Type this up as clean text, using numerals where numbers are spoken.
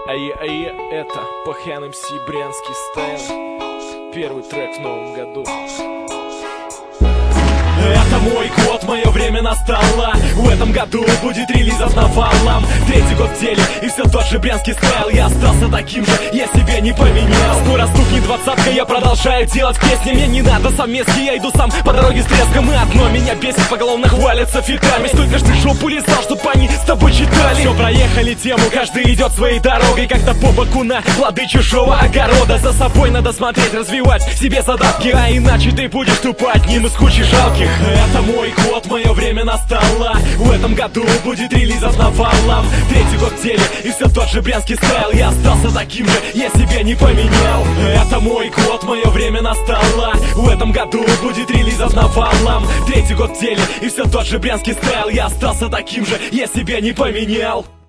Это Пахан МС Брянский стайл. Первый трек в новом году. Это мой год, мое время настало. В этом году будет релизов навалом. Третий год в деле, и все тот же брянский стайл. Я остался таким же, я себя не поменял. Скоро стукнет двадцатка, я продолжаю делать песни. Мне не надо совместки, я иду сам по дороге с треском. И одно меня бесит, поголовно хвалятся фитами. Сколько ж ты жопу лизал, чтоб они с тобой читали. Все, проехали тему, каждый идет своей дорогой. Как-то по боку на плоды чужого огорода. За собой надо смотреть, развивать себе задатки. А иначе ты будешь тупо одним из кучи жалких. Это мой год, мое время настало. В этом году будет релизов навалом. Третий год в деле, и все тот же брянский стайл. Я остался таким же, я себя не поменял. Это мой год, мое время настало. В этом году будет релизов навалом. Третий год в деле, и все тот же брянский стайл. Я остался таким же, я себя не поменял.